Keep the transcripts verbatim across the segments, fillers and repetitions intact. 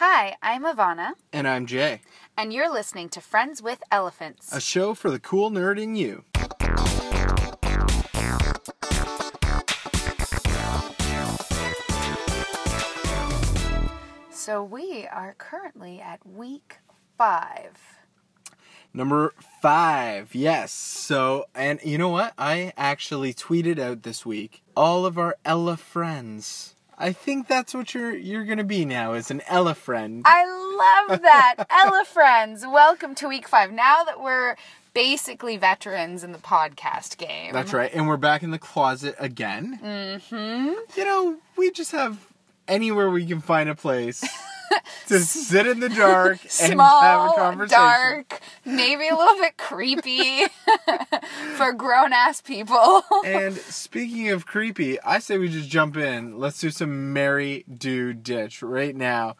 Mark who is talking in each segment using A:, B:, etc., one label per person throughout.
A: Hi, I'm Ivana.
B: And I'm Jay.
A: And you're listening to Friends with Elephants.
B: A show for the cool nerd in you.
A: So we are currently at week five.
B: Number five, yes. So, and you know what? I actually tweeted out this week all of our Ella friends. I think that's what you're you're gonna be now, is an Ella friend.
A: I love that. Ella friends, welcome to week five. Now that we're basically veterans in the podcast game.
B: That's right, and we're back in the closet again.
A: Mm-hmm.
B: You know, we just have anywhere we can find a place to sit in the dark and
A: Small,
B: have a conversation.
A: Dark, maybe a little bit creepy for grown-ass people.
B: And speaking of creepy, I say we just jump in. Let's do some Mary Do Ditch right now.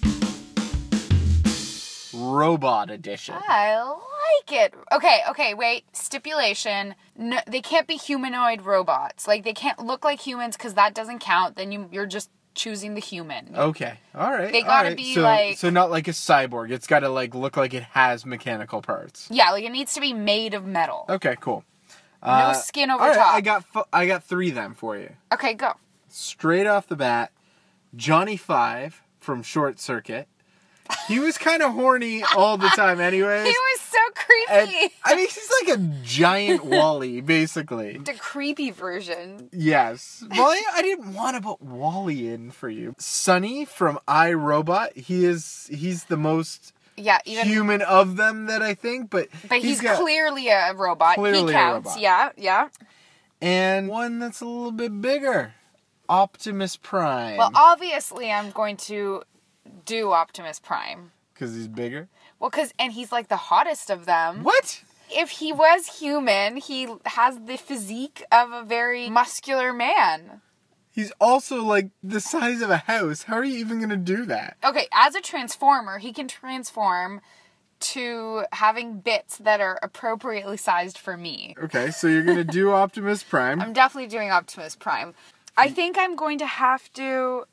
B: Robot edition.
A: I like it. Okay, okay, wait. Stipulation. No, they can't be humanoid robots. Like, they can't look like humans because that doesn't count. Then you, you're just choosing the human.
B: Okay, all right.
A: They gotta
B: right.
A: be
B: so,
A: like...
B: So not like a cyborg. It's gotta like look like it has mechanical parts.
A: Yeah, like it needs to be made of metal.
B: Okay, cool.
A: No
B: Uh,
A: skin over
B: all right,
A: top.
B: I got f- I got three then for you.
A: Okay, go.
B: Straight off the bat, Johnny Five from Short Circuit. He was kind of horny all the time anyways.
A: He was so creepy.
B: And, I mean, he's like a giant Wall-E, basically.
A: The creepy version.
B: Yes. Well, I, I didn't want to put Wall-E in for you. Sonny from iRobot, he is, he's the most
A: Yeah, even
B: human of them that I think, but...
A: But he's,
B: got,
A: clearly a robot.
B: Clearly
A: he counts.
B: a robot.
A: Yeah, yeah.
B: And one that's a little bit bigger. Optimus Prime.
A: Well, obviously I'm going to do Optimus Prime.
B: Because he's bigger?
A: Well, cause and he's like the hottest of them.
B: What?
A: If he was human, he has the physique of a very muscular man.
B: He's also like the size of a house. How are you even going to do that?
A: Okay, as a transformer, he can transform to having bits that are appropriately sized for me.
B: Okay, so you're going to do Optimus Prime.
A: I'm definitely doing Optimus Prime. I think I'm going to have to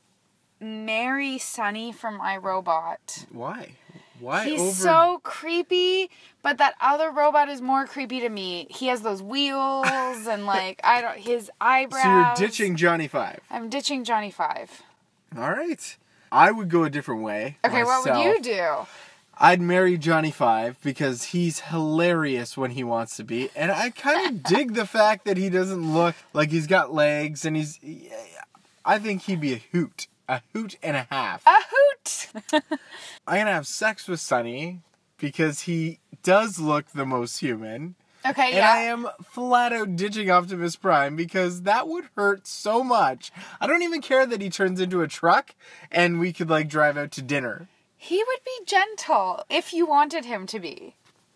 A: marry Sonny from iRobot.
B: Why? Why
A: He's
B: over...
A: so creepy, but that other robot is more creepy to me. He has those wheels and like I don't his eyebrows.
B: So you're ditching Johnny Five.
A: I'm ditching Johnny Five.
B: All right. I would go a different way.
A: Okay,
B: myself.
A: what would you do?
B: I'd marry Johnny Five because he's hilarious when he wants to be, and I kind of dig the fact that he doesn't look like he's got legs, and he's. I think he'd be a hoot. A hoot and a half.
A: A hoot!
B: I'm gonna have sex with Sonny because he does look the most human.
A: Okay,
B: and
A: yeah.
B: I am flat out ditching Optimus Prime because that would hurt so much. I don't even care that he turns into a truck and we could like drive out to dinner.
A: He would be gentle if you wanted him to be.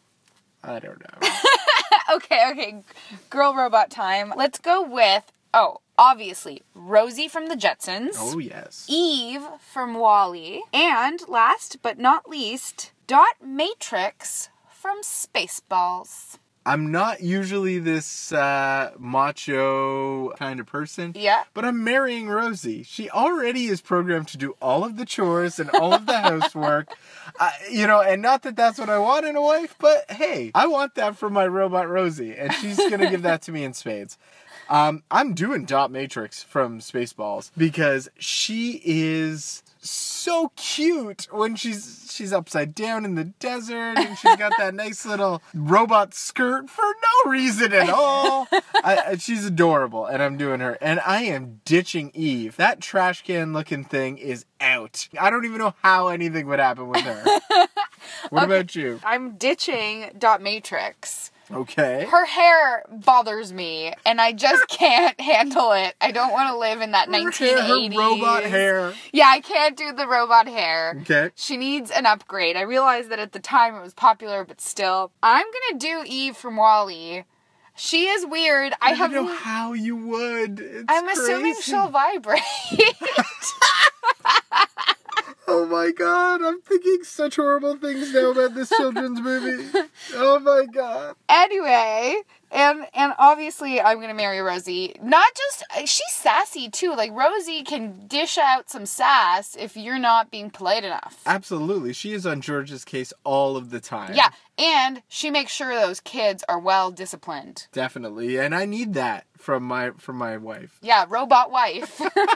B: I don't know.
A: okay, okay. Girl robot time. Let's go with, oh, obviously, Rosie from the Jetsons.
B: Oh, yes.
A: Eve from Wall-E. And last but not least, Dot Matrix from Spaceballs.
B: I'm not usually this uh, macho kind of person.
A: Yeah.
B: But I'm marrying Rosie. She already is programmed to do all of the chores and all of the housework. Uh, you know, and not that that's what I want in a wife, but hey, I want that for my robot Rosie. And she's going to give that to me in spades. Um, I'm doing Dot Matrix from Spaceballs because she is so cute when she's she's upside down in the desert and she's got that nice little robot skirt for no reason at all. I, I, she's adorable, and I'm doing her. And I am ditching Eve. That trash can looking thing is out. I don't even know how anything would happen with her. What
A: okay.
B: about you?
A: I'm ditching Dot Matrix.
B: Okay.
A: Her hair bothers me, and I just can't handle it. I don't want to live in that
B: Her
A: nineteen eighties.
B: Hair, her robot hair.
A: Yeah, I can't do the robot hair.
B: Okay.
A: She needs an upgrade. I realized that at the time it was popular, but still. I'm gonna do Eve from Wall-E. She is weird. I,
B: I
A: have
B: don't know how you would. It's
A: I'm
B: crazy.
A: assuming she'll vibrate.
B: Oh my god, I'm thinking such horrible things now about this children's movie. Oh my god.
A: Anyway, and and obviously I'm going to marry Rosie. Not just, she's sassy too. Like, Rosie can dish out some sass if you're not being polite enough.
B: Absolutely. She is on George's case all of the time.
A: Yeah, and she makes sure those kids are well disciplined.
B: Definitely, and I need that from my from my wife.
A: Yeah, robot wife.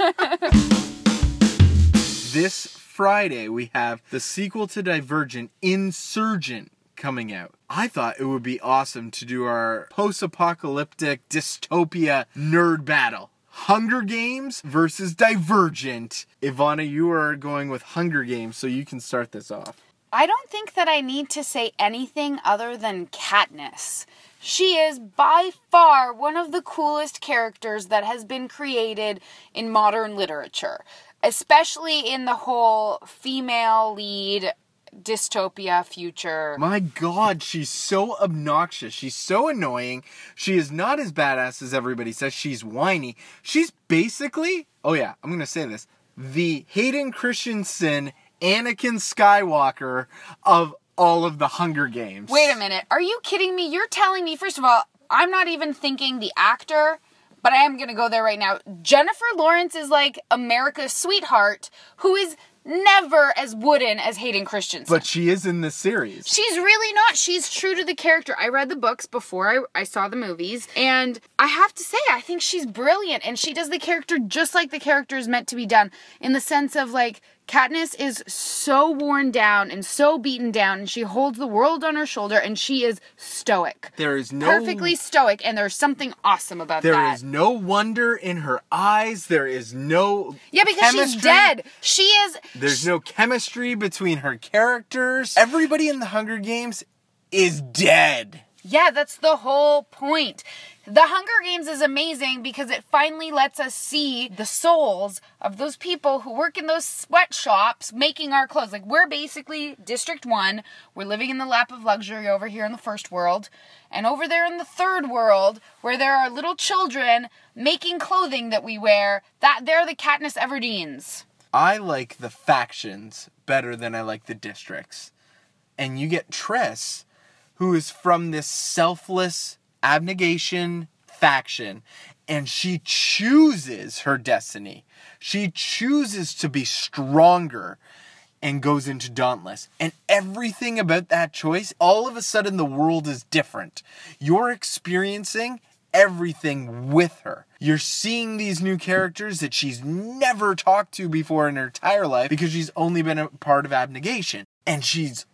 B: This Friday, we have the sequel to Divergent, Insurgent, coming out. I thought it would be awesome to do our post-apocalyptic dystopia nerd battle. Hunger Games versus Divergent. Ivana, you are going with Hunger Games, so you can start this off.
A: I don't think that I need to say anything other than Katniss. She is by far one of the coolest characters that has been created in modern literature. Especially in the whole female lead dystopia future.
B: My god, she's so obnoxious. She's so annoying. She is not as badass as everybody says. She's whiny. She's basically, oh yeah, I'm going to say this, the Hayden Christensen, Anakin Skywalker of all of the Hunger Games.
A: Wait a minute. Are you kidding me? You're telling me, first of all, I'm not even thinking the actor, but I am going to go there right now. Jennifer Lawrence is like America's sweetheart, who is never as wooden as Hayden Christensen.
B: But she is in this series.
A: She's really not. She's true to the character. I read the books before I, I saw the movies, and I have to say, I think she's brilliant, and she does the character just like the character is meant to be done, in the sense of, like, Katniss is so worn down and so beaten down, and she holds the world on her shoulder, and she is stoic.
B: There is no...
A: Perfectly stoic, and there's something awesome about
B: there
A: that.
B: There is no wonder in her eyes. There is no
A: Yeah, because
B: chemistry.
A: She's dead. She is...
B: There's no chemistry between her characters. Everybody in the Hunger Games is dead.
A: Yeah, that's the whole point. The Hunger Games is amazing because it finally lets us see the souls of those people who work in those sweatshops making our clothes. Like, we're basically District one. We're living in the lap of luxury over here in the first world. And over there in the third world, where there are little children making clothing that we wear, that they're the Katniss Everdeens.
B: I like the factions better than I like the districts. And you get Triss, who is from this selfless abnegation faction, and she chooses her destiny. She chooses to be stronger and goes into Dauntless. And everything about that choice, all of a sudden the world is different. You're experiencing everything with her. You're seeing these new characters that she's never talked to before in her entire life because she's only been a part of abnegation. And she's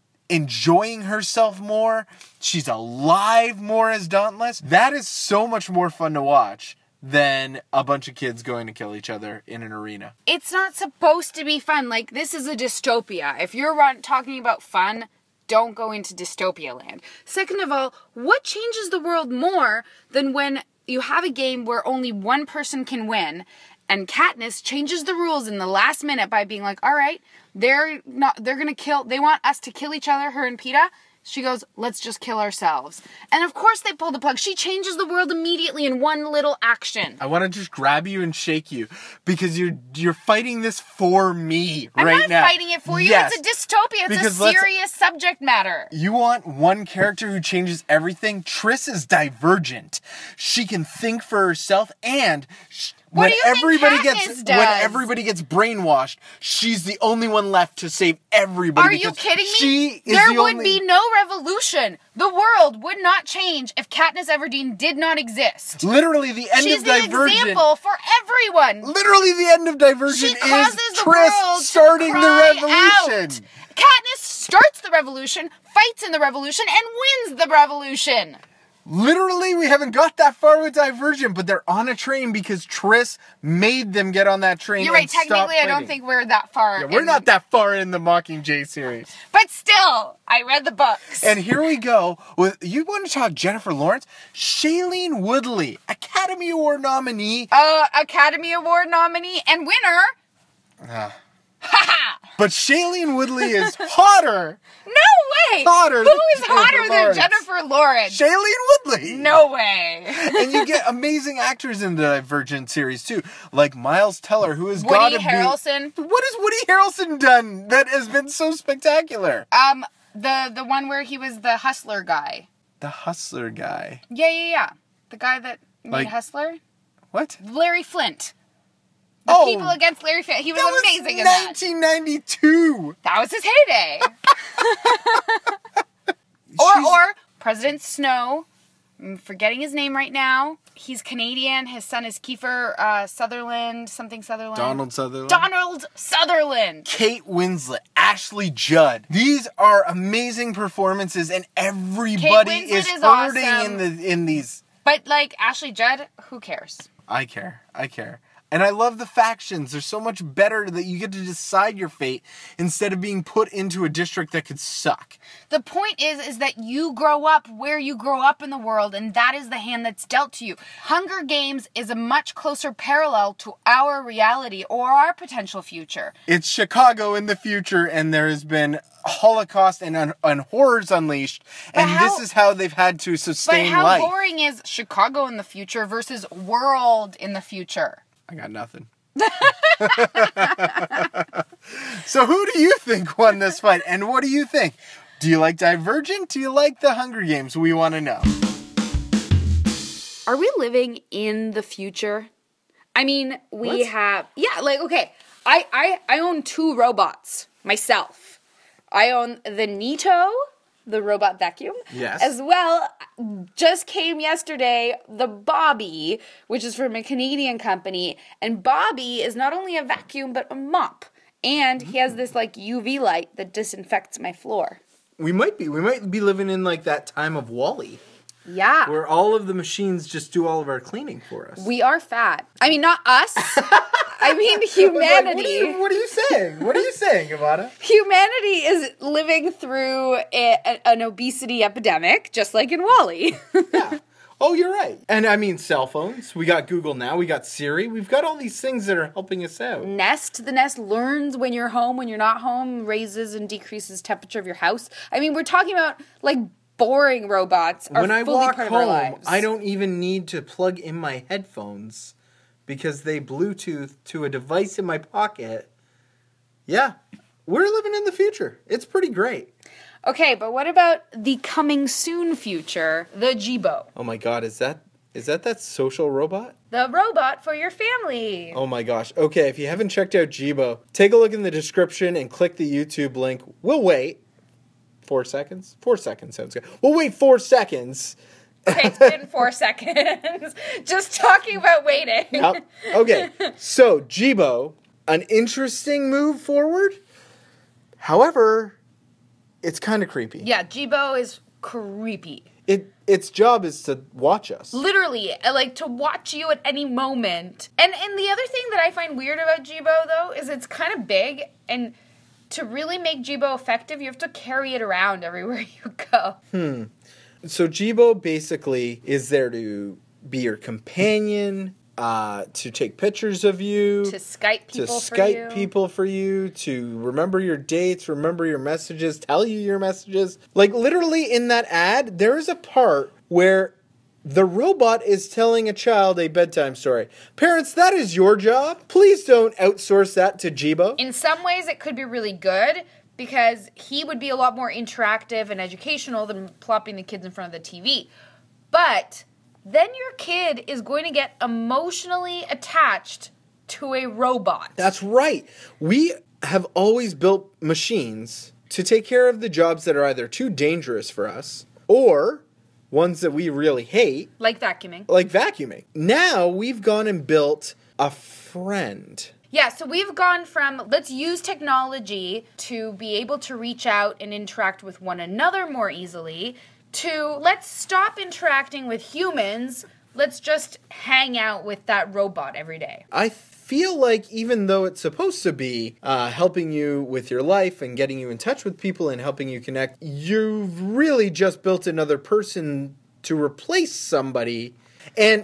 B: enjoying herself more. She's alive more as Dauntless. That is so much more fun to watch than a bunch of kids going to kill each other in an arena.
A: It's not supposed to be fun. Like, this is a dystopia. If you're run- talking about fun, don't go into dystopia land. Second of all, what changes the world more than when you have a game where only one person can win, and Katniss changes the rules in the last minute by being like, all right, they're not, they're gonna kill, they want us to kill each other, her and Peeta. She goes, let's just kill ourselves. And of course they pull the plug. She changes the world immediately in one little action.
B: I want to just grab you and shake you because you're you're fighting this for me
A: I'm
B: right
A: not
B: now.
A: fighting it for you.
B: Yes,
A: It's a dystopia. It's
B: because
A: a
B: let's-
A: serious subject matter.
B: You want one character who changes everything? Triss is Divergent. She can think for herself, and sh-
A: What
B: when
A: do you think
B: everybody
A: Katniss
B: gets
A: does?
B: when everybody gets brainwashed, she's the only one left to save everybody.
A: Are you
B: because
A: kidding me?
B: She is
A: there
B: the
A: would
B: only...
A: be no revolution. The world would not change if Katniss Everdeen did not exist.
B: Literally, the end
A: She's
B: of
A: the
B: Divergent.
A: example for everyone.
B: Literally, the end of Divergent
A: She causes
B: is
A: the
B: Triss
A: world
B: starting
A: to
B: the
A: cry
B: revolution.
A: out. Katniss starts the revolution, fights in the revolution, and wins the revolution.
B: Literally, we haven't got that far with Divergent, but they're on a train because Triss made them get on that train.
A: You're right.
B: and stop
A: Technically, I don't
B: fighting.
A: think we're that far.
B: Yeah, we're
A: in-
B: not that far in the Mockingjay series.
A: But still, I read the books.
B: And here we go with, you want to talk Jennifer Lawrence? Shailene Woodley, Academy Award nominee.
A: uh, Academy Award nominee and winner.
B: Ah.
A: Ha ha!
B: But Shailene Woodley is hotter
A: No way.
B: hotter
A: Who
B: than
A: is hotter
B: Jennifer
A: than
B: Lawrence?
A: Jennifer Lawrence?
B: Shailene Woodley.
A: No way.
B: And you get amazing actors in the Divergent series too, like Miles Teller, who has got
A: Woody
B: to
A: Harrelson.
B: be. What has Woody Harrelson done that has been so spectacular?
A: Um, the the one where he was the hustler guy.
B: The Hustler guy.
A: Yeah, yeah, yeah. The guy that made
B: Like-
A: Hustler.
B: What?
A: Larry Flint. The
B: Oh,
A: People Against Larry Flint. He was
B: that
A: amazing
B: was
A: in that.
B: nineteen ninety-two.
A: That was his heyday. or
B: She's-
A: or President Snow. I'm forgetting his name right now. He's Canadian. His son is Kiefer uh, Sutherland, something Sutherland.
B: Donald Sutherland.
A: Donald Sutherland.
B: Kate Winslet, Ashley Judd. These are amazing performances, and everybody
A: Winslet
B: is,
A: is
B: hurting
A: awesome.
B: in the in these.
A: But like Ashley Judd, who cares?
B: I care. I care. And I love the factions. They're so much better that you get to decide your fate instead of being put into a district that could suck.
A: The point is, is that you grow up where you grow up in the world, and that is the hand that's dealt to you. Hunger Games is a much closer parallel to our reality or our potential future.
B: It's Chicago in the future, and there has been Holocaust and, un- and horrors unleashed, and
A: how-
B: this is how they've had to
A: But
B: sustain
A: how
B: life.
A: boring is Chicago in the future versus world in the future?
B: I got nothing. So who do you think won this fight, and what do you think? Do you like Divergent? Do you like the Hunger Games? We want to know.
A: Are we living in the future? I mean, we
B: What?
A: have, yeah, like, okay, I, I, I own two robots myself. I own the Neato, the robot vacuum.
B: Yes.
A: As well, just came yesterday, the Bobby, which is from a Canadian company. And Bobby is not only a vacuum, but a mop. And he has this, like, U V light that disinfects my floor.
B: We might be. We might be living in like that time of Wall-E,
A: Yeah.
B: where all of the machines just do all of our cleaning for us.
A: We are fat. I mean, not us. I mean,
B: Like,
A: humanity.
B: what, are you, what are you saying? What are you saying, Ivana?
A: Humanity is living through a, a- an obesity epidemic, just like in Wall-E.
B: Yeah. Oh, you're right. And I mean, cell phones. We got Google now. We got Siri. We've got all these things that are helping us out.
A: Nest, the Nest learns when you're home, when you're not home, raises and decreases temperature of your house. I mean, we're talking about, like, boring robots are
B: When I
A: fully
B: walk
A: part of our
B: home,
A: lives.
B: I don't even need to plug in my headphones because they Bluetooth to a device in my pocket. Yeah, we're living in the future. It's pretty great.
A: Okay, but what about the coming soon future, the Jibo?
B: Oh my God, is that is that that social robot?
A: The robot for your family.
B: Oh my gosh. Okay, if you haven't checked out Jibo, take a look in the description and click the YouTube link. We'll wait. Four seconds? Four seconds sounds good. We'll wait four seconds.
A: Okay, it's been four seconds. Just talking about waiting.
B: Yep. Okay, so Jibo, an interesting move forward. However, it's kind of creepy.
A: Yeah, Jibo is creepy.
B: It its job is to watch us.
A: Literally, uh, like to watch you at any moment. And and the other thing that I find weird about Jibo though is it's kind of big, and to really make Jibo effective, you have to carry it around everywhere you go.
B: Hmm. So Jibo basically is there to be your companion, uh, to take pictures of you,
A: To Skype
B: to
A: people for
B: Skype
A: you.
B: people for you, to remember your dates, remember your messages, tell you your messages. Like literally in that ad, there is a part where the robot is telling a child a bedtime story. Parents, that is your job. Please don't outsource that to Jibo.
A: In some ways, it could be really good because he would be a lot more interactive and educational than plopping the kids in front of the T V. But then your kid is going to get emotionally attached to a robot.
B: That's right. We have always built machines to take care of the jobs that are either too dangerous for us or ones that we really hate,
A: Like vacuuming.
B: like vacuuming. Now we've gone and built a friend.
A: Yeah, so we've gone from let's use technology to be able to reach out and interact with one another more easily to let's stop interacting with humans. Let's just hang out with that robot every day.
B: I feel like even though it's supposed to be uh, helping you with your life and getting you in touch with people and helping you connect, you've really just built another person to replace somebody. And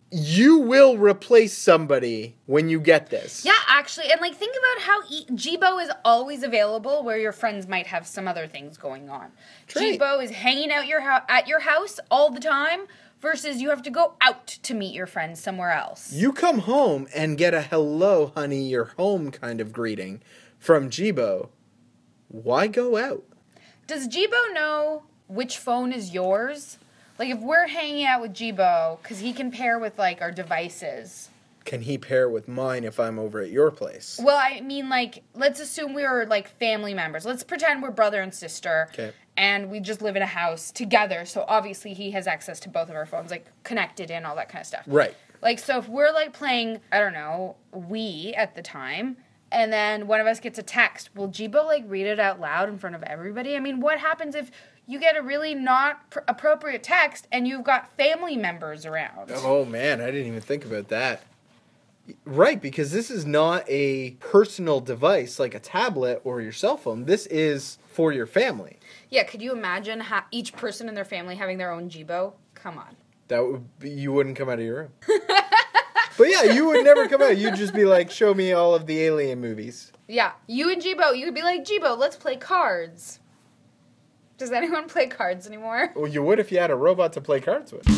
B: you will replace somebody when you get this.
A: Yeah, actually. And, like, think about how e- Jibo is always available where your friends might have some other things going on.
B: Right.
A: Jibo is hanging out your ho- at your house all the time versus you have to go out to meet your friends somewhere else.
B: You come home and get a hello, honey, you're home kind of greeting from Jibo. Why go out?
A: Does Jibo know which phone is yours? Like, if we're hanging out with Jibo, because he can pair with, like, our devices.
B: Can he pair with mine if I'm over at your place?
A: Well, I mean, like, let's assume we were, like, family members. Let's pretend we're brother and sister.
B: Okay.
A: And we just live in a house together. So, obviously, he has access to both of our phones, like, connected in, all that kind of stuff.
B: Right.
A: Like, so if we're, like, playing, I don't know, Wii at the time, and then one of us gets a text, will Jibo, like, read it out loud in front of everybody? I mean, what happens if you get a really not pr- appropriate text and you've got family members around?
B: Oh, man, I didn't even think about that. Right, because this is not a personal device like a tablet or your cell phone. This is for your family.
A: Yeah, could you imagine ha- each person in their family having their own Jibo? Come on.
B: That would be, you wouldn't come out of your room. But yeah, you would never come out. You'd just be like, show me all of the Alien movies.
A: Yeah, you and Jibo, you'd be like, Jibo, let's play cards. Does anyone play cards anymore?
B: Well, you would if you had a robot to play cards with.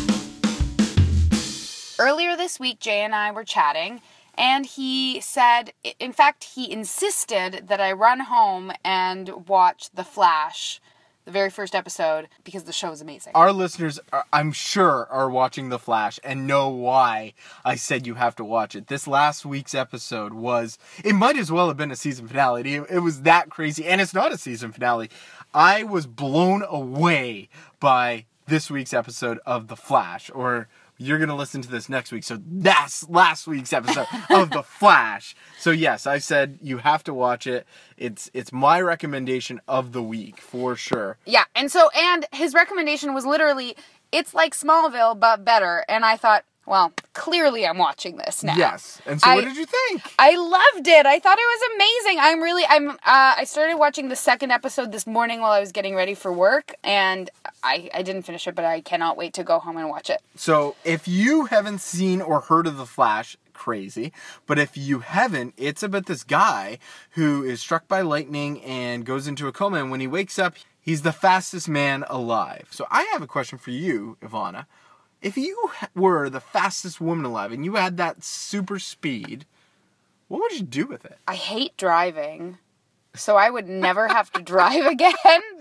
A: Earlier this week, Jay and I were chatting, and he said, in fact, he insisted that I run home and watch The Flash, the very first episode, because the show is amazing.
B: Our listeners, are, I'm sure, are watching The Flash and know why I said you have to watch it. This last week's episode was, it might as well have been a season finale. It, it was that crazy, and it's not a season finale. I was blown away by this week's episode of The Flash, or you're going to listen to this next week, so that's last week's episode of The Flash. So yes, I said you have to watch it. It's it's my recommendation of the week, for sure.
A: Yeah, and so, and his recommendation was literally, it's like Smallville, but better. And I thought, well, clearly I'm watching this now.
B: Yes. And so
A: I,
B: what did you think?
A: I loved it. I thought it was amazing. I'm really, I'm, uh, I started watching the second episode this morning while I was getting ready for work, and I, I didn't finish it, but I cannot wait to go home and watch it.
B: So if you haven't seen or heard of The Flash, crazy. But if you haven't, it's about this guy who is struck by lightning and goes into a coma, and when he wakes up, he's the fastest man alive. So I have a question for you, Ivana. If you were the fastest woman alive and you had that super speed, what would you do with it?
A: I hate driving, so I would never have to drive again.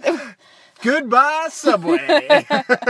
B: Goodbye, Subway.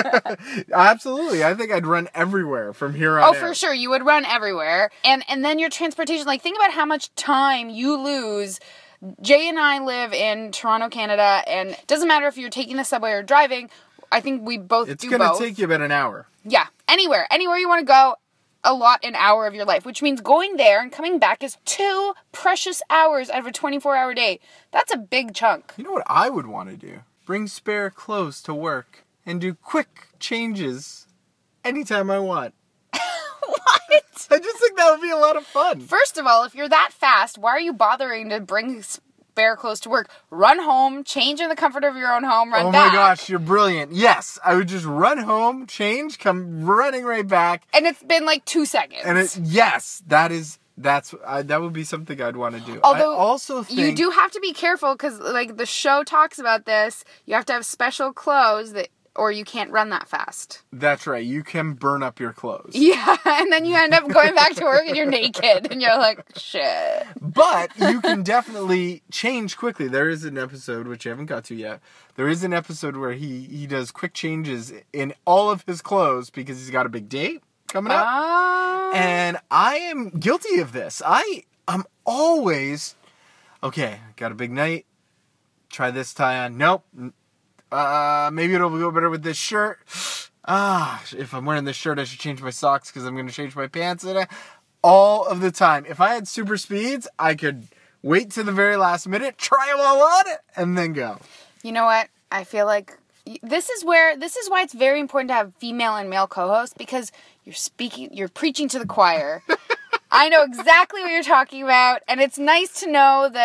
B: Absolutely. I think I'd run everywhere from here on
A: Oh,
B: out.
A: for sure. You would run everywhere. And and then your transportation, like, think about how much time you lose. Jay and I live in Toronto, Canada, and it doesn't matter if you're taking the subway or driving. I think we both
B: It's
A: do
B: gonna
A: both.
B: take you about an hour.
A: Yeah, anywhere. Anywhere you want to go, a lot, an hour of your life, which means going there and coming back is two precious hours out of a twenty-four hour day. That's a big chunk.
B: You know what I would want to do? Bring spare clothes to work and do quick changes anytime I want.
A: What?
B: I just think that would be a lot of fun.
A: First of all, if you're that fast, why are you bothering to bring spare clothes to work? Run home, change in the comfort of your own home, run
B: oh
A: back.
B: my gosh, you're brilliant. Yes, I would just run home, change, come running right back.
A: And it's been like two seconds.
B: And it, yes, that is, that's, uh, that would be something I'd want to do.
A: Although
B: I also think...
A: you do have to be careful because, like, the show talks about this. You have to have special clothes that, or you can't run that fast.
B: That's right. You can burn up your clothes.
A: Yeah, and then you end up going back to work and you're naked and you're like, shit.
B: But you can definitely change quickly. There is an episode, which I haven't got to yet. There is an episode where he, he does quick changes in all of his clothes because he's got a big date coming up.
A: Oh.
B: And I am guilty of this. I, I'm always, okay, got a big night. Try this tie on. Nope. Uh, maybe it'll go better with this shirt. Ah, if I'm wearing this shirt, I should change my socks because I'm going to change my pants. And all of the time. If I had super speeds, I could wait to the very last minute, try them all on, and then go.
A: You know what? I feel like this is where, this is why it's very important to have female and male co-hosts, because you're speaking, you're preaching to the choir. I know exactly what you're talking about, and it's nice to know that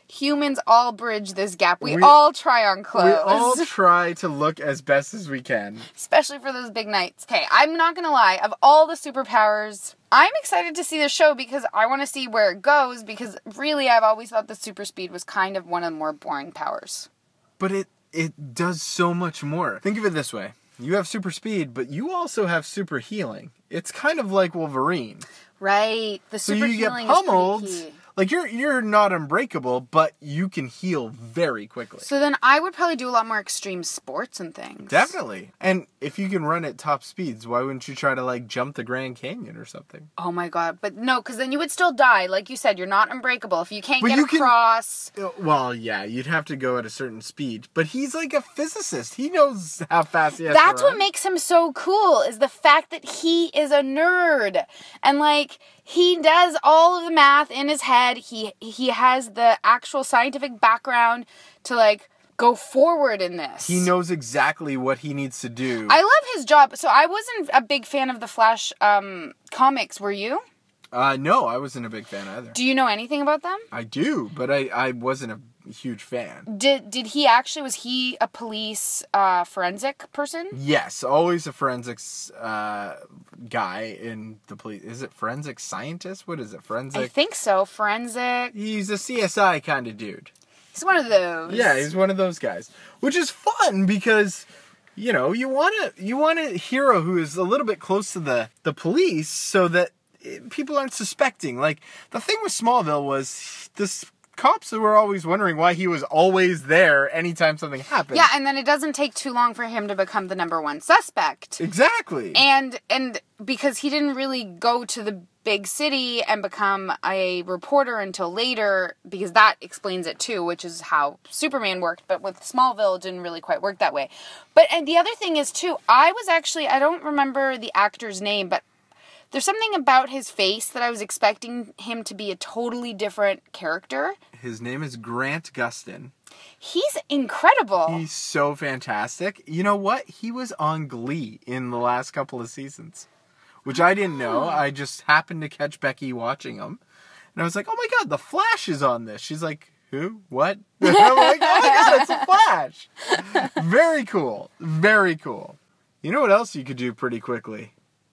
A: humans all bridge this gap. We,
B: We-
A: all try on clothes.
B: We all try to look as best as we can.
A: Especially for those big nights. Okay, I'm not gonna lie. Of all the superpowers, I'm excited to see the show because I want to see where it goes, because really I've always thought the super speed was kind of one of the more boring powers.
B: But it it does so much more. Think of it this way. You have super speed, but you also have super healing. It's kind of like Wolverine.
A: Right. The
B: So
A: super
B: you get
A: healing
B: pummeled.
A: is pretty key.
B: Like you're you're not unbreakable, but you can heal very quickly.
A: So then I would probably do a lot more extreme sports and things.
B: Definitely. And if you can run at top speeds, why wouldn't you try to like jump the Grand Canyon or something?
A: Oh my god. But no, because then you would still die. Like you said, you're not unbreakable. If you can't
B: But
A: get
B: you can-
A: across.
B: Uh, Well, yeah, you'd have to go at a certain speed. But he's like a physicist. He knows how fast he has
A: That's
B: to run.
A: what makes him so cool, is the fact that he is a nerd. And like, he does all of the math in his head. He he has the actual scientific background to like go forward in this.
B: He knows exactly what he needs to do.
A: I love his job. So I wasn't a big fan of the Flash um, comics, were you?
B: Uh, no, I wasn't a big fan either.
A: Do you know anything about them?
B: I do, but I, I wasn't a huge fan.
A: Did did he actually, was he a police uh, forensic person?
B: Yes, always a forensics uh, guy in the police. Is it forensic scientist? What is it?
A: I
B: Forensic?
A: think so. Forensic.
B: He's a C S I kind of dude.
A: He's one of those.
B: Yeah, he's one of those guys, which is fun because, you know, you want a you want a hero who is a little bit close to the the police so that it, people aren't suspecting. Like the thing with Smallville was this. Cops were always wondering why he was always there anytime something happened.
A: Yeah, and then it doesn't take too long for him to become the number one suspect.
B: Exactly.
A: And and because he didn't really go to the big city and become a reporter until later, because that explains it too, which is how Superman worked. But with Smallville, it didn't really quite work that way. But and the other thing is too, I was actually, I don't remember the actor's name, but there's something about his face that I was expecting him to be a totally different character.
B: His name is Grant Gustin.
A: He's incredible.
B: He's so fantastic. You know what? He was on Glee in the last couple of seasons, which I didn't know. I just happened to catch Becky watching him. And I was like, oh my God, the Flash is on this. She's like, who? What? And I'm like, oh my God, it's the Flash. Very cool. Very cool. You know what else you could do pretty quickly?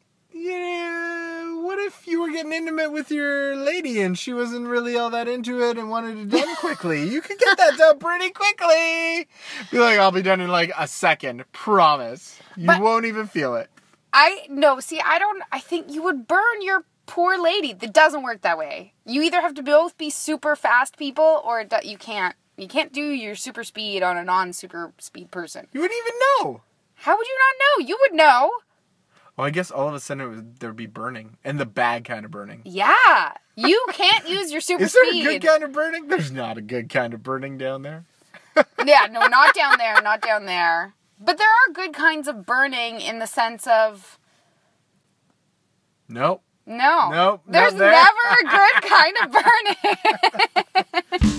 B: Yeah, what if you were getting intimate with your lady and she wasn't really all that into it and wanted it done quickly? You could get that done pretty quickly. Be like, I'll be done in like a second. Promise. You
A: But-
B: won't even feel it.
A: I, no, see, I don't, I think you would burn your poor lady. That doesn't work that way. You either have to both be super fast people, or it do, you can't, you can't do your super speed on a non-super speed person.
B: You wouldn't even know.
A: How would you not know? You would know.
B: Well, I guess all of a sudden it would, there'd be burning. And the bad kind of burning.
A: Yeah. You can't use your super
B: Is there
A: speed.
B: a good kind of burning? There's not a good kind of burning down there.
A: Yeah, no, not down there, not down there. But there are good kinds of burning in the sense of,
B: Nope.
A: no.
B: Nope, not
A: There's
B: there.
A: never a good kind of burning.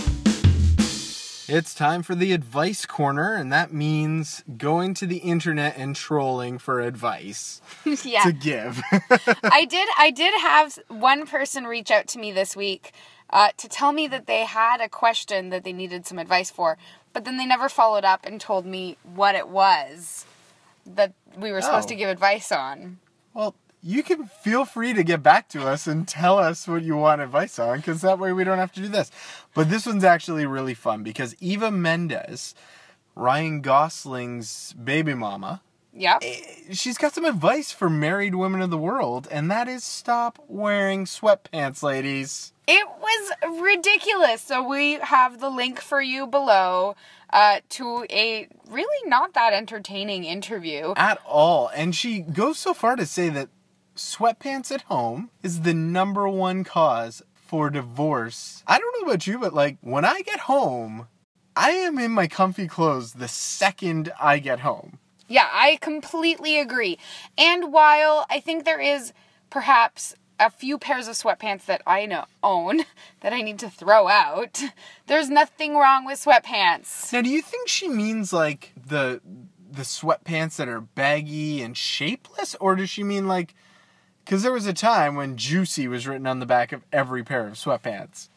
B: It's time for the advice corner, and that means going to the internet and trolling for advice
A: Yeah.
B: to give.
A: I did I did have one person reach out to me this week uh, to tell me that they had a question that they needed some advice for, but then they never followed up and told me what it was that we were supposed
B: Oh.
A: to give advice on.
B: Well, you can feel free to get back to us and tell us what you want advice on, because that way we don't have to do this. But this one's actually really fun, because Eva Mendes, Ryan Gosling's baby mama,
A: Yep.
B: she's got some advice for married women of the world, and that is stop wearing sweatpants, ladies.
A: It was ridiculous. So we have the link for you below uh, to a really not that entertaining interview.
B: At all. And she goes so far to say that sweatpants at home is the number one cause for divorce. I don't know about you, but like when I get home, I am in my comfy clothes the second I get home.
A: Yeah, I completely agree. And while I think there is perhaps a few pairs of sweatpants that I know own that I need to throw out, there's nothing wrong with sweatpants.
B: Now, do you think she means like the the sweatpants that are baggy and shapeless, or does she mean like, because there was a time when Juicy was written on the back of every pair of sweatpants?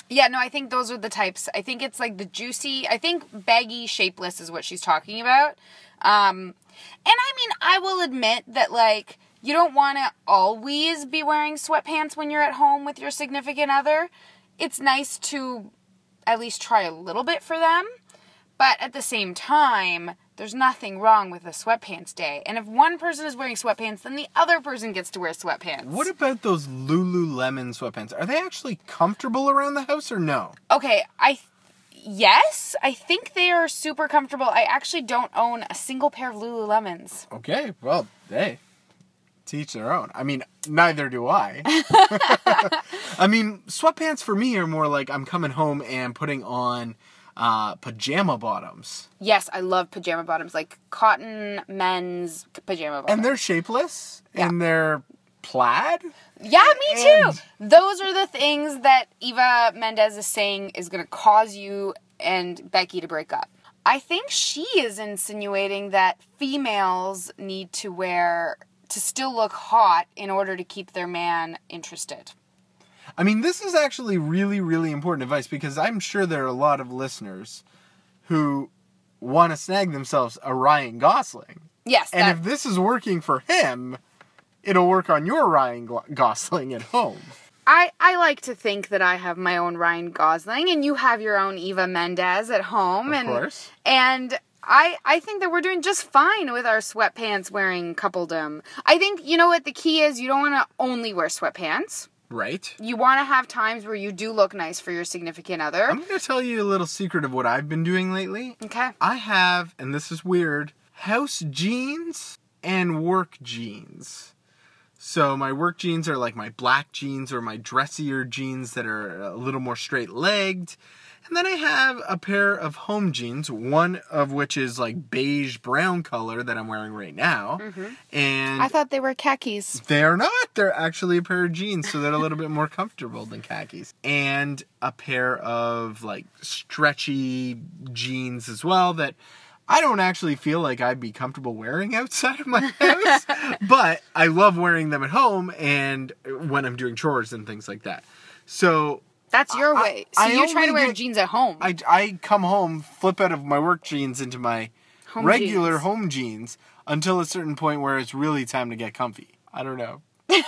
A: Yeah, no, I think those are the types. I think it's like the juicy, I think baggy, shapeless is what she's talking about. Um, and I mean, I will admit that, like, you don't want to always be wearing sweatpants when you're at home with your significant other. It's nice to at least try a little bit for them. But at the same time, there's nothing wrong with a sweatpants day. And if one person is wearing sweatpants, then the other person gets to wear sweatpants.
B: What about those Lululemon sweatpants? Are they actually comfortable around the house or no?
A: Okay, I... Th- yes, I think they are super comfortable. I actually don't own a single pair of Lululemons.
B: Okay, well, hey, to each their own. I mean, neither do I. I mean, sweatpants for me are more like I'm coming home and putting on uh, pajama bottoms.
A: Yes, I love pajama bottoms, like cotton men's pajama bottoms.
B: And they're shapeless,
A: Yeah.
B: and they're plaid.
A: Yeah, me too.
B: And-
A: Those are the things that Eva Mendes is saying is going to cause you and Becky to break up. I think she is insinuating that females need to wear, to still look hot in order to keep their man interested.
B: I mean, this is actually really, really important advice because I'm sure there are a lot of listeners who want to snag themselves a Ryan Gosling.
A: Yes.
B: And
A: that-
B: if this is working for him, it'll work on your Ryan Glo- Gosling at home.
A: I, I like to think that I have my own Ryan Gosling and you have your own Eva Mendes at home.
B: Of
A: and,
B: course.
A: And I, I think that we're doing just fine with our sweatpants wearing coupledom. I think, you know what, the key is you don't want to only wear sweatpants.
B: Right.
A: You want to have times where you do look nice for your significant other.
B: I'm going to tell you a little secret of what I've been doing lately.
A: Okay.
B: I have, and this is weird, house jeans and work jeans. So my work jeans are like my black jeans or my dressier jeans that are a little more straight-legged. And then I have a pair of home jeans, one of which is like beige brown color that I'm wearing right now.
A: Mm-hmm.
B: And
A: I thought they were khakis.
B: they're not. They're actually a pair of jeans, so they're a little bit more comfortable than khakis. And a pair of like stretchy jeans as well that I don't actually feel like I'd be comfortable wearing outside of my house, but I love wearing them at home and when I'm doing chores and things like that. So
A: That's your
B: I-
A: way. So
B: I
A: you're trying to
B: only
A: wear
B: get-
A: jeans at home.
B: I, I come home, flip out of my work jeans into my
A: Home
B: regular
A: jeans.
B: home jeans until a certain point where it's really time to get comfy. I don't know.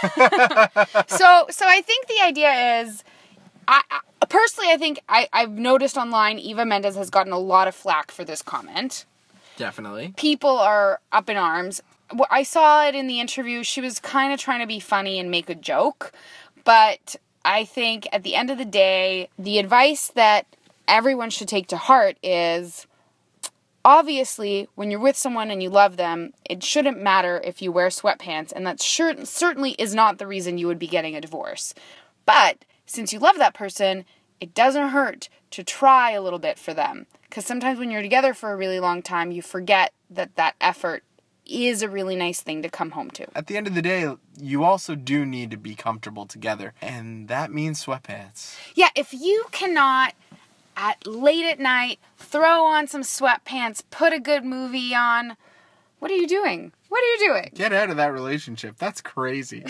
A: so so I think the idea is, I, I personally I think I, I've noticed online Eva Mendes has gotten a lot of flack for this comment.
B: Definitely.
A: People are up in arms. Well, I saw it in the interview. She was kind of trying to be funny and make a joke. But I think at the end of the day, the advice that everyone should take to heart is, obviously, when you're with someone and you love them, it shouldn't matter if you wear sweatpants. And that sure, certainly is not the reason you would be getting a divorce. But since you love that person, it doesn't hurt to try a little bit for them. Because sometimes when you're together for a really long time, you forget that that effort is a really nice thing to come home to.
B: At the end of the day, you also do need to be comfortable together. And that means sweatpants.
A: Yeah, if you cannot, at late at night, throw on some sweatpants, put a good movie on, what are you doing? What are you doing?
B: Get out of that relationship. That's crazy.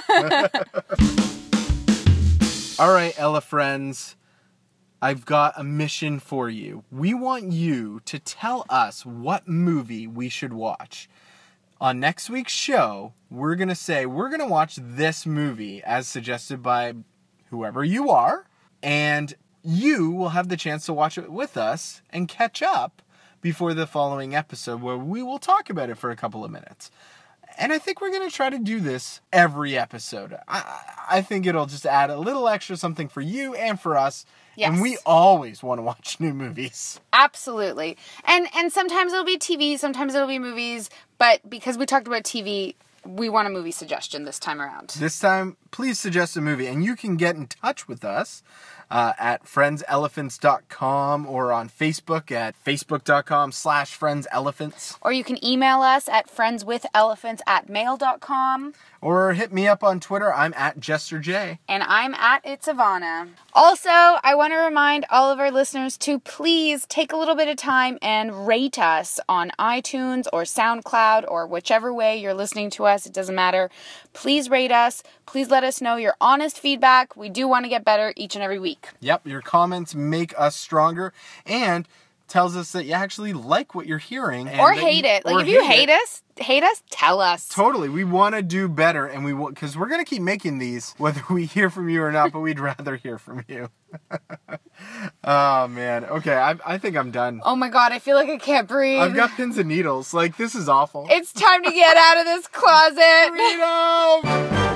B: All right, Ella friends. I've got a mission for you. We want you to tell us what movie we should watch. On next week's show, we're going to say we're going to watch this movie as suggested by whoever you are. And you will have the chance to watch it with us and catch up before the following episode where we will talk about it for a couple of minutes. And I think we're going to try to do this every episode. I, I think it'll just add a little extra something for you and for us.
A: Yes.
B: And we always want to watch new movies.
A: Absolutely. And and sometimes it'll be T V, sometimes it'll be movies, but because we talked about T V, we want a movie suggestion this time around.
B: This time, please suggest a movie. And you can get in touch with us uh, at friends elephants dot com or on Facebook at facebook.com slash friendselephants.
A: Or you can email us at friendswithelephants at mail dot com.
B: Or hit me up on Twitter. I'm at JesterJ.
A: And I'm at It's Ivana. Also, I want to remind all of our listeners to please take a little bit of time and rate us on iTunes or SoundCloud or whichever way you're listening to us. It doesn't matter. Please rate us. Please let us know your honest feedback. We do want to get better each and every week.
B: like. Yep, your comments make us stronger and tells us that you actually like what you're hearing. And
A: or
B: that
A: hate
B: you,
A: it. Like,
B: or
A: if you
B: hate
A: hate
B: it,
A: us, hate us, tell us.
B: Totally. We want to do better, and we want, because we're going to keep making these, whether we hear from you or not, but we'd rather hear from you. Oh, man. Okay, I, I think I'm done.
A: Oh my God, I feel like I can't breathe.
B: I've got pins and needles. Like, this is awful.
A: It's time to get out of this closet.
B: Freedom!